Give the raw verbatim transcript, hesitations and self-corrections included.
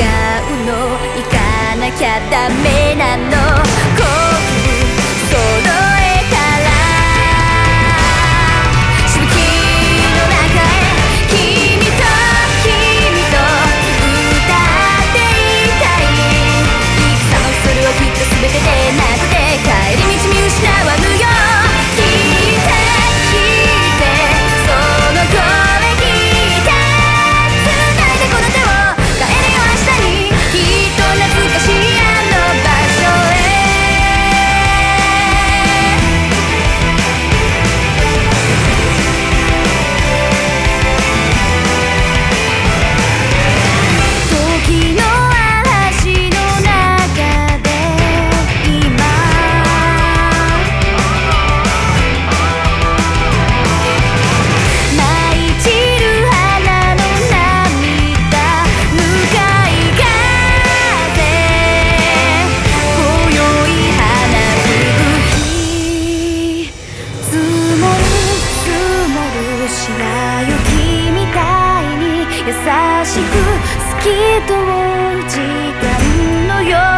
うの行かなきゃダメなのこう揃えたらしぶきの中へ君と君と歌っていたい戦のそれはきっと全てでなくて帰り道見失わぬよ聞いて聞いてその声聞いて繋いでこの手を帰れよ明日にきっと懐かしいあの場所へ時の嵐の中で今舞い散る花の涙向かい風今宵花吹く日積もる積もる白雪みたいに優しく透き通る時間のよう